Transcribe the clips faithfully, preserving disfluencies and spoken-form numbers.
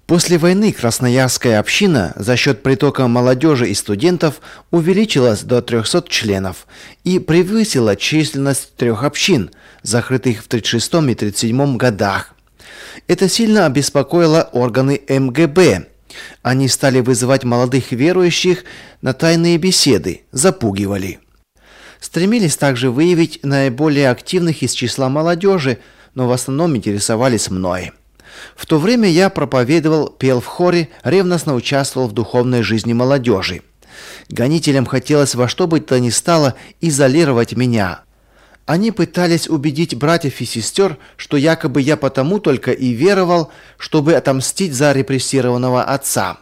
После войны красноярская община за счет притока молодежи и студентов увеличилась до трехсот членов и превысила численность трех общин, закрытых в тридцать шестом и тридцать седьмом годах. Это сильно обеспокоило органы эм гэ бэ. Они стали вызывать молодых верующих на тайные беседы, запугивали. Стремились также выявить наиболее активных из числа молодежи, но в основном интересовались мной. В то время я проповедовал, пел в хоре, ревностно участвовал в духовной жизни молодежи. Гонителям хотелось во что бы то ни стало изолировать меня. Они пытались убедить братьев и сестер, что якобы я потому только и веровал, чтобы отомстить за репрессированного отца.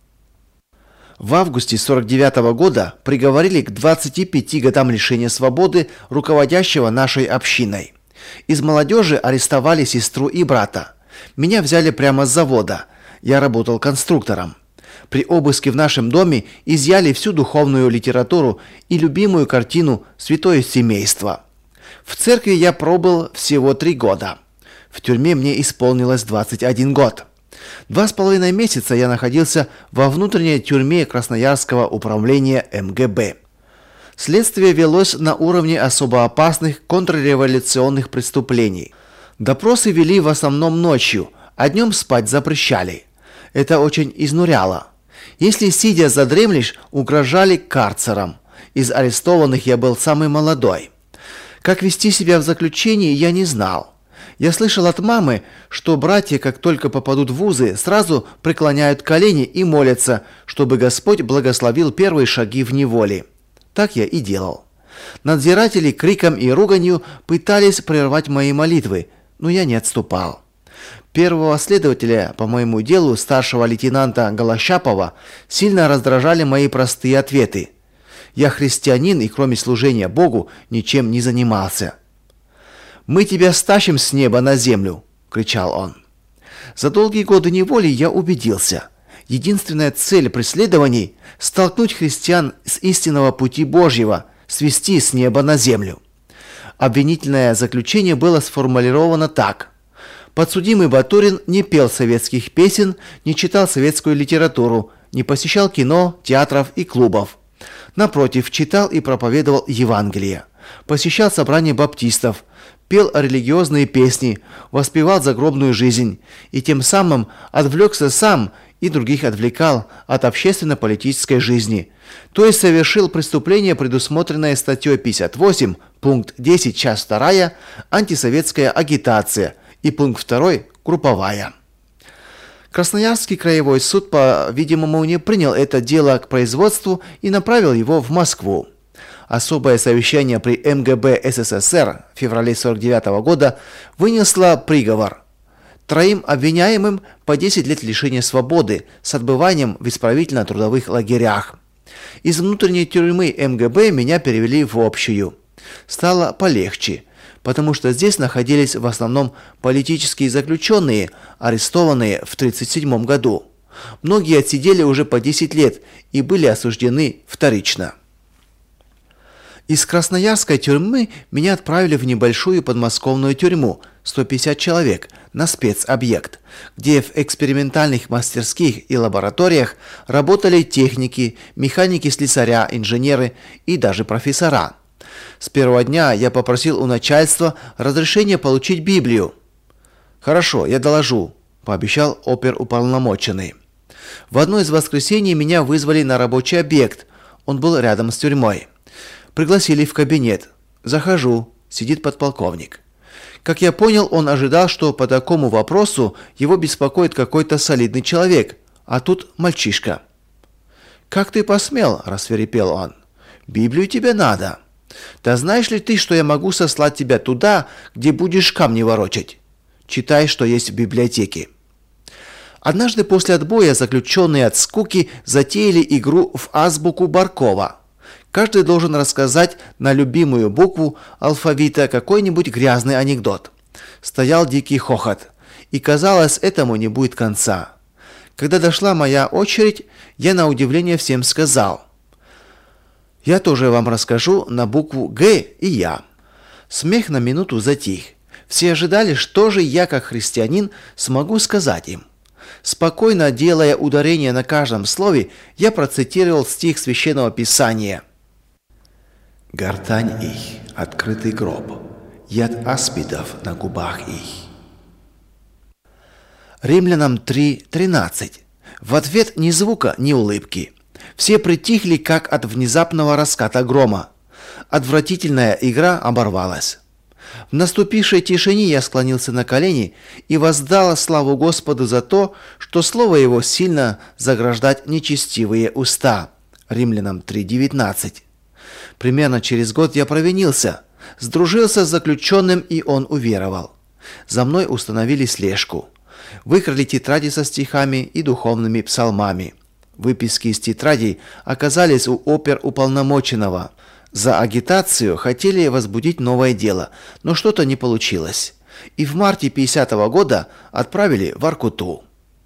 В августе сорок девятого года приговорили к двадцати пяти годам лишения свободы руководящего нашей общиной. Из молодежи арестовали сестру и брата. Меня взяли прямо с завода. Я работал конструктором. При обыске в нашем доме изъяли всю духовную литературу и любимую картину «Святое семейство». В церкви я пробыл всего три года. В тюрьме мне исполнилось двадцать один год. Два с половиной месяца я находился во внутренней тюрьме Красноярского управления эм гэ бэ. Следствие велось на уровне особо опасных контрреволюционных преступлений. Допросы вели в основном ночью, а днем спать запрещали. Это очень изнуряло. Если сидя задремлешь, угрожали карцером. Из арестованных я был самый молодой. Как вести себя в заключении, я не знал. Я слышал от мамы, что братья, как только попадут в вузы, сразу преклоняют колени и молятся, чтобы Господь благословил первые шаги в неволе. Так я и делал. Надзиратели криком и руганью пытались прервать мои молитвы, но я не отступал. Первого следователя по моему делу, старшего лейтенанта Голощапова, сильно раздражали мои простые ответы. Я христианин и кроме служения Богу ничем не занимался. «Мы тебя стащим с неба на землю!» – кричал он. За долгие годы неволи я убедился. Единственная цель преследований – столкнуть христиан с истинного пути Божьего, свести с неба на землю. Обвинительное заключение было сформулировано так. Подсудимый Батурин не пел советских песен, не читал советскую литературу, не посещал кино, театров и клубов. Напротив, читал и проповедовал Евангелие, посещал собрания баптистов, пел религиозные песни, воспевал загробную жизнь и тем самым отвлекся сам и других отвлекал от общественно-политической жизни, то есть совершил преступление, предусмотренное статьей пятьдесят восемь, пункт десять, часть вторая, антисоветская агитация и пункт второй, групповая. Красноярский краевой суд, по-видимому, не принял это дело к производству и направил его в Москву. Особое совещание при эм гэ бэ эс эс эс эр в феврале сорок девятого года вынесло приговор. Троим обвиняемым по десять лет лишения свободы с отбыванием в исправительно-трудовых лагерях. Из внутренней тюрьмы эм гэ бэ меня перевели в общую. Стало полегче, потому что здесь находились в основном политические заключенные, арестованные в тридцать седьмом году. Многие отсидели уже по десять лет и были осуждены вторично. Из Красноярской тюрьмы меня отправили в небольшую подмосковную тюрьму, сто пятьдесят человек, на спецобъект, где в экспериментальных мастерских и лабораториях работали техники, механики-слесаря, инженеры и даже профессора. С первого дня я попросил у начальства разрешения получить Библию. «Хорошо, я доложу», – пообещал оперуполномоченный. В одно из воскресений меня вызвали на рабочий объект, он был рядом с тюрьмой. Пригласили в кабинет. Захожу, сидит подполковник. Как я понял, он ожидал, что по такому вопросу его беспокоит какой-то солидный человек, а тут мальчишка. «Как ты посмел?» – рассвирепел он. «Библию тебе надо. Да знаешь ли ты, что я могу сослать тебя туда, где будешь камни ворочать? Читай, что есть в библиотеке». Однажды после отбоя заключенные от скуки затеяли игру в азбуку Баркова. Каждый должен рассказать на любимую букву алфавита какой-нибудь грязный анекдот. Стоял дикий хохот, и казалось, этому не будет конца. Когда дошла моя очередь, я на удивление всем сказал: «Я тоже вам расскажу на букву Г и я». Смех на минуту затих. Все ожидали, что же я, как христианин, смогу сказать им. Спокойно делая ударение на каждом слове, я процитировал стих Священного Писания. «Гортань их, открытый гроб, яд аспидов на губах их». Римлянам три тринадцать. В ответ ни звука, ни улыбки. Все притихли, как от внезапного раската грома. Отвратительная игра оборвалась. В наступившей тишине я склонился на колени и воздал славу Господу за то, что слово Его сильно заграждать нечестивые уста. Римлянам три девятнадцать. Примерно через год я провинился, сдружился с заключенным, и он уверовал. За мной установили слежку. Выкрали тетради со стихами и духовными псалмами. Выписки из тетрадей оказались у оперуполномоченного. За агитацию хотели возбудить новое дело, но что-то не получилось. И в марте пятидесятого года отправили в Воркуту.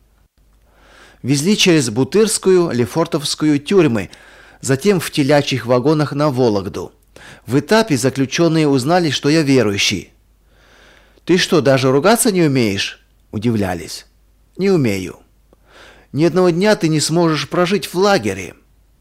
Везли через Бутырскую, Лефортовскую тюрьмы, затем в телячьих вагонах на Вологду. В этапе заключенные узнали, что я верующий. «Ты что, даже ругаться не умеешь?» – удивлялись. «Не умею». «Ни одного дня ты не сможешь прожить в лагере».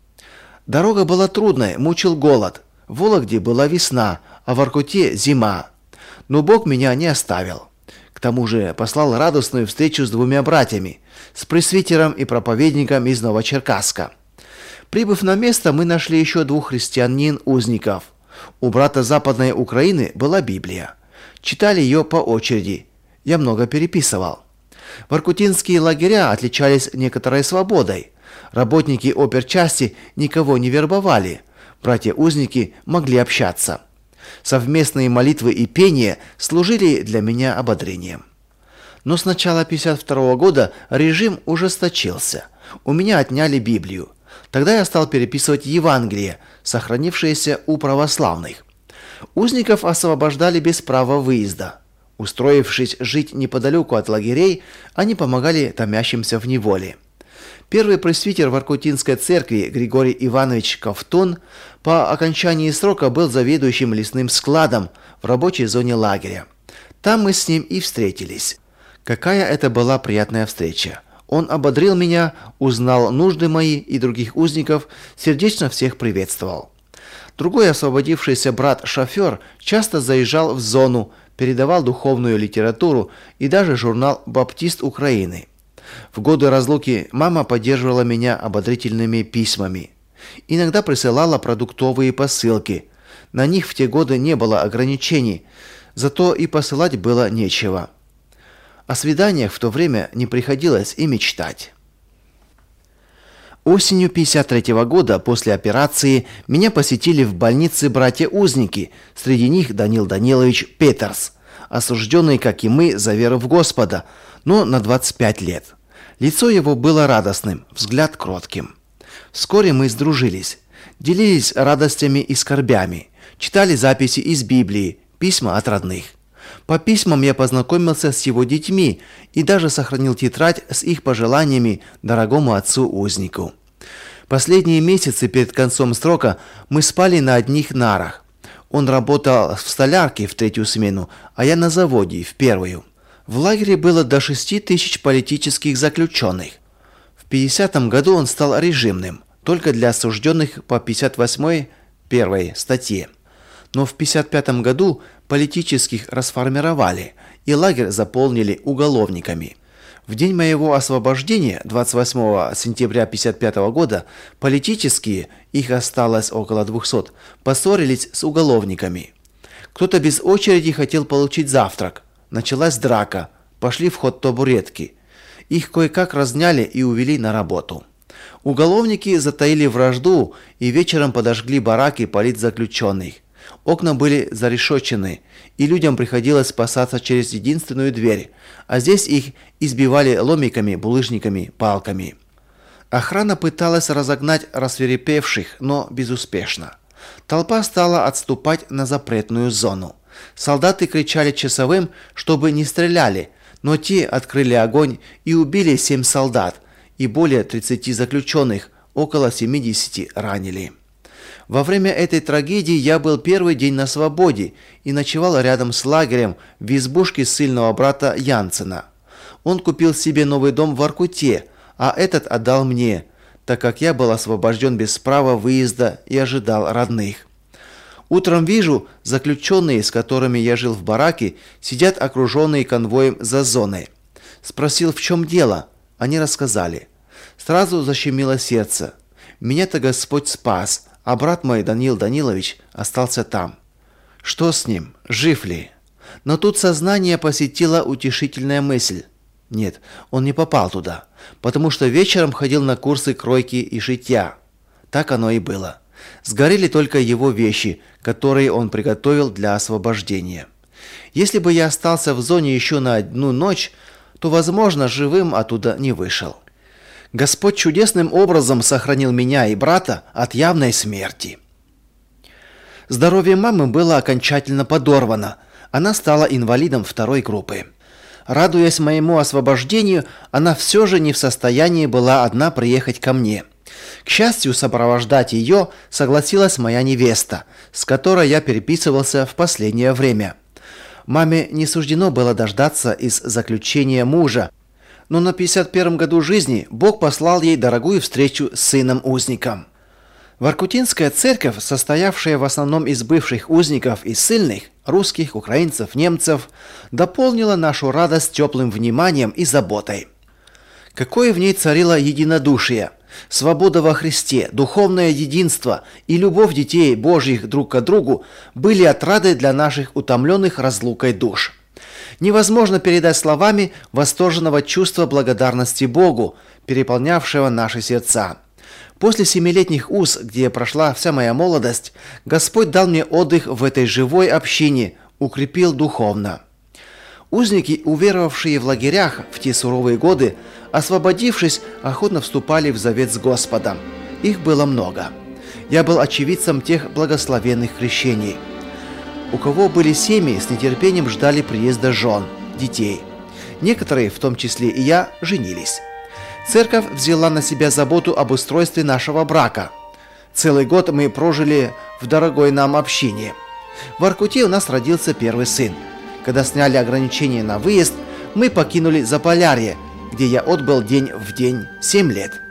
Дорога была трудная, мучил голод. В Вологде была весна, а в Воркуте зима. Но Бог меня не оставил. К тому же послал радостную встречу с двумя братьями, с пресвитером и проповедником из Новочеркасска. Прибыв на место, мы нашли еще двух христианин-узников. У брата Западной Украины была Библия. Читали ее по очереди. Я много переписывал. Воркутинские лагеря отличались некоторой свободой. Работники оперчасти никого не вербовали. Братья-узники могли общаться. Совместные молитвы и пение служили для меня ободрением. Но с начала пятьдесят второго года режим ужесточился. У меня отняли Библию. Тогда я стал переписывать Евангелие, сохранившееся у православных. Узников освобождали без права выезда. Устроившись жить неподалеку от лагерей, они помогали томящимся в неволе. Первый пресвитер Воркутинской церкви Григорий Иванович Ковтун по окончании срока был заведующим лесным складом в рабочей зоне лагеря. Там мы с ним и встретились. Какая это была приятная встреча. Он ободрил меня, узнал нужды мои и других узников, сердечно всех приветствовал. Другой освободившийся брат-шофер часто заезжал в зону, передавал духовную литературу и даже журнал «Баптист Украины». В годы разлуки мама поддерживала меня ободрительными письмами. Иногда присылала продуктовые посылки. На них в те годы не было ограничений, зато и посылать было нечего. О свиданиях в то время не приходилось и мечтать. Осенью пятьдесят третьего года после операции меня посетили в больнице братья-узники, среди них Данил Данилович Петерс, осужденный, как и мы, за веру в Господа, но на двадцать пять лет. Лицо его было радостным, взгляд кротким. Вскоре мы сдружились, делились радостями и скорбями, читали записи из Библии, письма от родных. По письмам я познакомился с его детьми и даже сохранил тетрадь с их пожеланиями дорогому отцу-узнику. Последние месяцы перед концом срока мы спали на одних нарах. Он работал в столярке в третью смену, а я на заводе в первую. В лагере было до шести тысяч политических заключенных. В пятидесятом году он стал режимным, только для осужденных по пятьдесят восьмой первой статье. Но в пятьдесят пятом году политических расформировали, и лагерь заполнили уголовниками. В день моего освобождения, двадцать восьмого сентября пятьдесят пятого года, политические, их осталось около двухсот, поссорились с уголовниками. Кто-то без очереди хотел получить завтрак. Началась драка, пошли в ход табуретки. Их кое-как разняли и увели на работу. Уголовники затаили вражду и вечером подожгли бараки политзаключенных. Окна были зарешочены, и людям приходилось спасаться через единственную дверь, а здесь их избивали ломиками, булыжниками, палками. Охрана пыталась разогнать рассвирепевших, но безуспешно. Толпа стала отступать на запретную зону. Солдаты кричали часовым, чтобы не стреляли, но те открыли огонь и убили семь солдат, и более тридцати заключенных, около семидесяти ранили. Во время этой трагедии я был первый день на свободе и ночевал рядом с лагерем в избушке ссыльного брата Янцена. Он купил себе новый дом в Воркуте, а этот отдал мне, так как я был освобожден без права выезда и ожидал родных. Утром вижу, заключенные, с которыми я жил в бараке, сидят окруженные конвоем за зоной. Спросил, в чем дело. Они рассказали. Сразу защемило сердце. Меня-то Господь спас, а брат мой Даниил Данилович остался там. Что с ним? Жив ли? Но тут сознание посетила утешительная мысль. Нет, он не попал туда, потому что вечером ходил на курсы кройки и шитья. Так оно и было. Сгорели только его вещи, которые он приготовил для освобождения. Если бы я остался в зоне еще на одну ночь, то, возможно, живым оттуда не вышел. Господь чудесным образом сохранил меня и брата от явной смерти. Здоровье мамы было окончательно подорвано. Она стала инвалидом второй группы. Радуясь моему освобождению, она все же не в состоянии была одна приехать ко мне. К счастью, сопровождать ее согласилась моя невеста, с которой я переписывался в последнее время. Маме не суждено было дождаться из заключения мужа, но на пятьдесят первом году жизни Бог послал ей дорогую встречу с сыном-узником. Воркутинская церковь, состоявшая в основном из бывших узников и ссыльных, русских, украинцев, немцев, дополнила нашу радость теплым вниманием и заботой. Какое в ней царило единодушие, свобода во Христе, духовное единство и любовь детей Божьих друг к другу были отрадой для наших утомленных разлукой душ. Невозможно передать словами восторженного чувства благодарности Богу, переполнявшего наши сердца. После семилетних уз, где прошла вся моя молодость, Господь дал мне отдых в этой живой общине, укрепил духовно. Узники, уверовавшие в лагерях в те суровые годы, освободившись, охотно вступали в завет с Господом. Их было много. Я был очевидцем тех благословенных крещений. У кого были семьи, с нетерпением ждали приезда жен, детей. Некоторые, в том числе и я, женились. Церковь взяла на себя заботу об устройстве нашего брака. Целый год мы прожили в дорогой нам общине. В Воркуте у нас родился первый сын. Когда сняли ограничения на выезд, мы покинули Заполярье, где я отбыл день в день семь лет.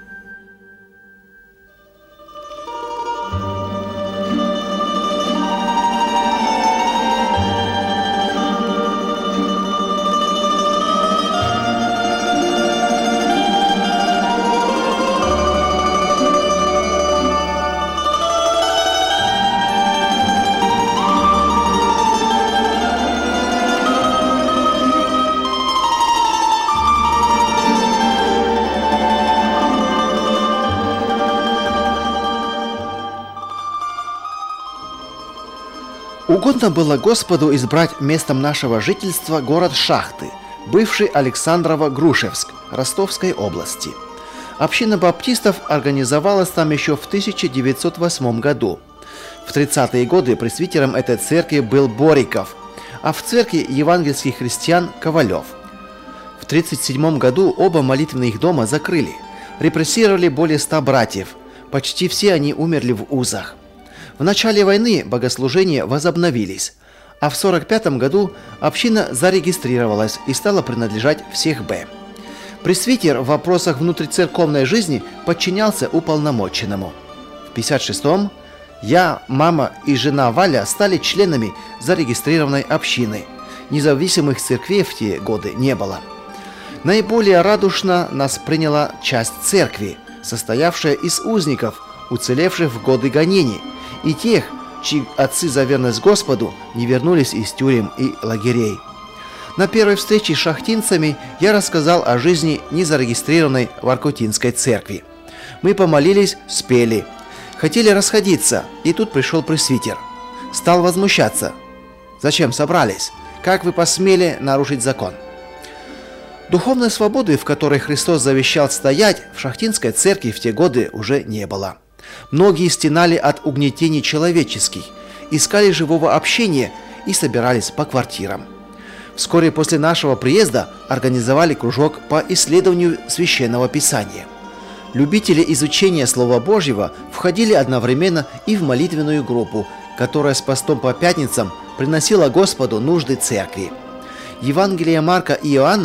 Угодно было Господу избрать местом нашего жительства город Шахты, бывший Александрово-Грушевск, Ростовской области. Община баптистов организовалась там еще в тысяча девятьсот восьмом году. В тридцатые годы пресвитером этой церкви был Бориков, а в церкви евангельских христиан – Ковалев. В тридцать седьмом году оба молитвенных дома закрыли, репрессировали более ста братьев, почти все они умерли в узах. В начале войны богослужения возобновились, а в сорок пятом году община зарегистрировалась и стала принадлежать в Сех Б. Пресвитер в вопросах внутрицерковной жизни подчинялся уполномоченному. В пятьдесят шестом я, мама и жена Валя стали членами зарегистрированной общины. Независимых церквей в те годы не было. Наиболее радушно нас приняла часть церкви, состоявшая из узников, уцелевших в годы гонений, и тех, чьи отцы за верность Господу не вернулись из тюрем и лагерей. На первой встрече с шахтинцами я рассказал о жизни незарегистрированной Воркутинской церкви. Мы помолились, спели. Хотели расходиться, и тут пришел пресвитер. Стал возмущаться. «Зачем собрались? Как вы посмели нарушить закон?» Духовной свободы, в которой Христос завещал стоять, в шахтинской церкви в те годы уже не было. Многие стенали от угнетений человеческих, искали живого общения и собирались по квартирам. Вскоре после нашего приезда организовали кружок по исследованию Священного Писания. Любители изучения Слова Божьего входили одновременно и в молитвенную группу, которая с постом по пятницам приносила Господу нужды церкви. Евангелия Марка и Иоанна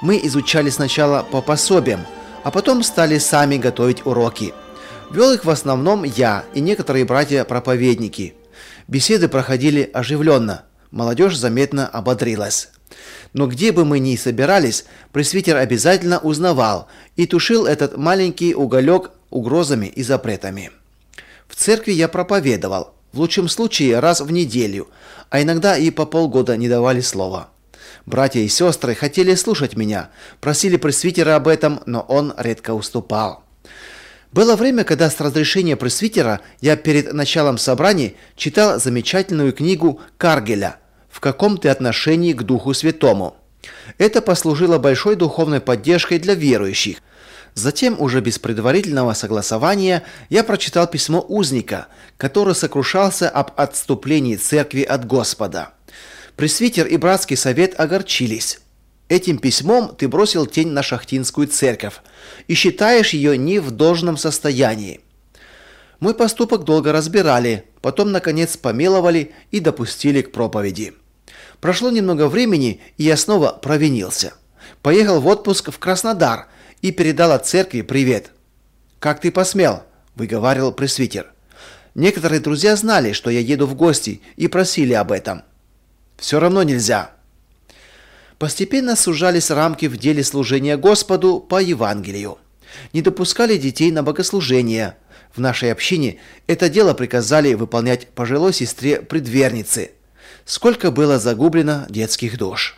Мы изучали сначала по пособиям, а потом стали сами готовить уроки. Вел их в основном я и некоторые братья-проповедники. Беседы проходили оживленно, молодежь заметно ободрилась. Но где бы мы ни собирались, пресвитер обязательно узнавал и тушил этот маленький уголек угрозами и запретами. В церкви я проповедовал, в лучшем случае раз в неделю, а иногда и по полгода не давали слова. Братья и сестры хотели слушать меня, просили пресвитера об этом, но он редко уступал. Было время, когда с разрешения пресвитера я перед началом собраний читал замечательную книгу Каргеля «В каком ты отношении к Духу Святому». Это послужило большой духовной поддержкой для верующих. Затем, уже без предварительного согласования, я прочитал письмо узника, который сокрушался об отступлении церкви от Господа. Пресвитер и братский совет огорчились. Этим письмом ты бросил тень на шахтинскую церковь и считаешь ее не в должном состоянии. Мой поступок долго разбирали, потом, наконец, помиловали и допустили к проповеди. Прошло немного времени, и я снова провинился. Поехал в отпуск в Краснодар и передал от церкви привет. «Как ты посмел?» – выговаривал пресвитер. Некоторые друзья знали, что я еду в гости, и просили об этом. «Все равно нельзя». Постепенно сужались рамки в деле служения Господу по Евангелию. Не допускали детей на богослужение. В нашей общине это дело приказали выполнять пожилой сестре-предвернице. Сколько было загублено детских душ.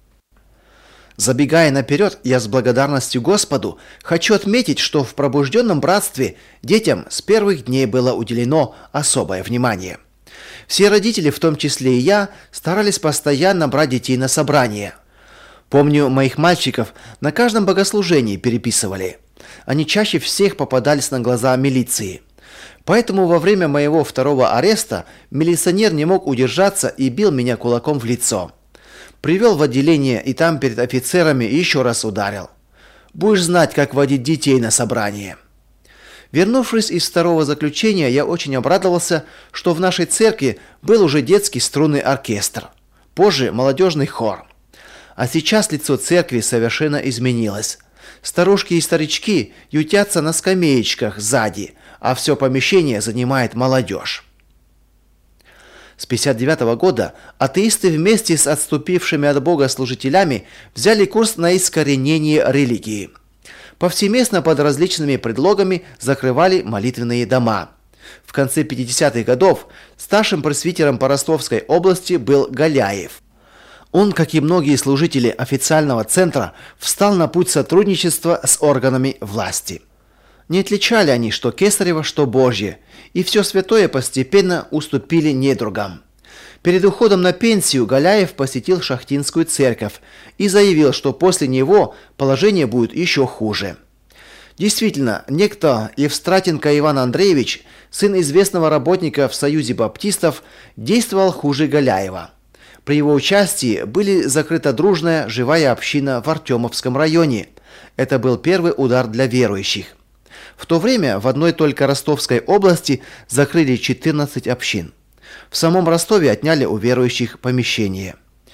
Забегая наперед, я с благодарностью Господу хочу отметить, что в пробужденном братстве детям с первых дней было уделено особое внимание. Все родители, в том числе и я, старались постоянно брать детей на собрания. Помню, моих мальчиков на каждом богослужении переписывали. Они чаще всех попадались на глаза милиции. Поэтому во время моего второго ареста милиционер не мог удержаться и бил меня кулаком в лицо. Привел в отделение и там перед офицерами еще раз ударил. Будешь знать, как водить детей на собрание. Вернувшись из второго заключения, я очень обрадовался, что в нашей церкви был уже детский струнный оркестр. Позже молодежный хор. А сейчас лицо церкви совершенно изменилось. Старушки и старички ютятся на скамеечках сзади, а все помещение занимает молодежь. С пятьдесят девятого года атеисты вместе с отступившими от Бога служителями взяли курс на искоренение религии. Повсеместно под различными предлогами закрывали молитвенные дома. В конце пятидесятых годов старшим пресвитером по Ростовской области был Галяев. Он, как и многие служители официального центра, встал на путь сотрудничества с органами власти. Не отличали они, что Кесарево, что Божье, и все святое постепенно уступили недругам. Перед уходом на пенсию Галяев посетил Шахтинскую церковь и заявил, что после него положение будет еще хуже. Действительно, некто Евстратенко Иван Андреевич, сын известного работника в Союзе баптистов, действовал хуже Галяева. При его участии были закрыта дружная живая община в Артемовском районе. Это был первый удар для верующих. В то время в одной только Ростовской области закрыли четырнадцать общин. В самом Ростове отняли у верующих помещение.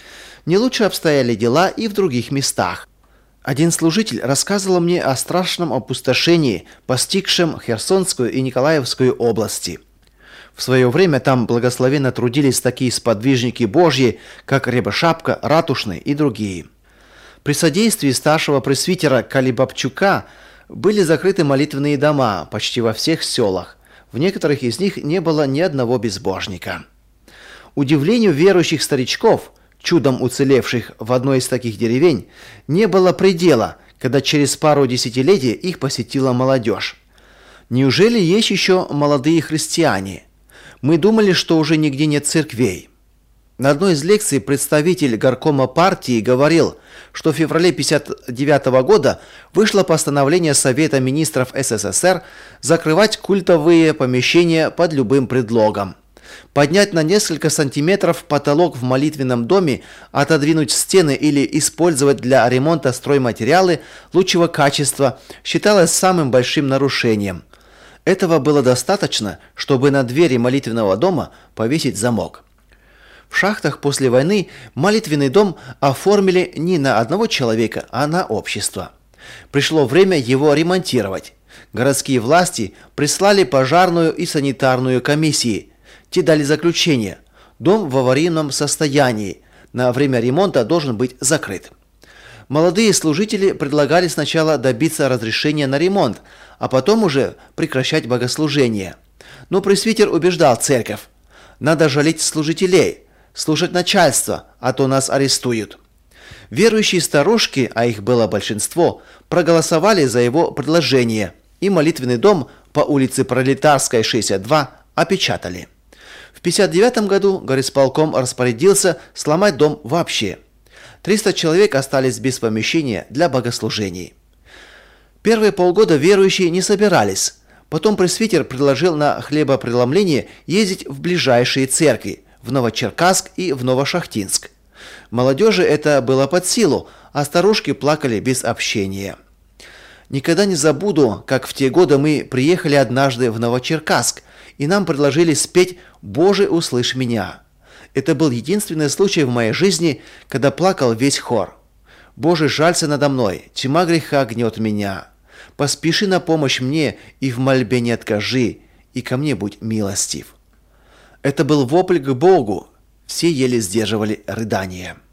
Не лучше обстояли дела и в других местах. Один служитель рассказывал мне о страшном опустошении, постигшем Херсонскую и Николаевскую области. В свое время там благословенно трудились такие сподвижники Божьи, как Рябошапка, Ратушный и другие. При содействии старшего пресвитера Калибабчука были закрыты молитвенные дома почти во всех селах. В некоторых из них не было ни одного безбожника. Удивлению верующих старичков, чудом уцелевших в одной из таких деревень, не было предела, когда через пару десятилетий их посетила молодежь. Неужели есть еще молодые христиане? Мы думали, что уже нигде нет церквей. На одной из лекций представитель горкома партии говорил, что в феврале тысяча девятьсот пятьдесят девятого года вышло постановление Совета министров СССР закрывать культовые помещения под любым предлогом. Поднять на несколько сантиметров потолок в молитвенном доме, отодвинуть стены или использовать для ремонта стройматериалы лучшего качества считалось самым большим нарушением. Этого было достаточно, чтобы на двери молитвенного дома повесить замок. В шахтах после войны молитвенный дом оформили не на одного человека, а на общество. Пришло время его ремонтировать. Городские власти прислали пожарную и санитарную комиссии. Те дали заключение: дом в аварийном состоянии, на время ремонта должен быть закрыт. Молодые служители предлагали сначала добиться разрешения на ремонт, а потом уже прекращать богослужение. Но пресвитер убеждал церковь: надо жалеть служителей, слушать начальство, а то нас арестуют. Верующие старушки, а их было большинство, проголосовали за его предложение, и молитвенный дом по улице Пролетарской, шестьдесят два опечатали. В пятьдесят девятом году горисполком распорядился сломать дом вообще. триста человек остались без помещения для богослужений. Первые полгода верующие не собирались. Потом пресвитер предложил на хлебопреломление ездить в ближайшие церкви, в Новочеркасск и в Новошахтинск. Молодежи это было под силу, а старушки плакали без общения. Никогда не забуду, как в те годы мы приехали однажды в Новочеркасск, и нам предложили спеть «Боже, услышь меня». Это был единственный случай в моей жизни, когда плакал весь хор. «Боже, жалься надо мной, тьма греха гнет меня. Поспеши на помощь мне и в мольбе не откажи, и ко мне будь милостив». Это был вопль к Богу. Все еле сдерживали рыдания.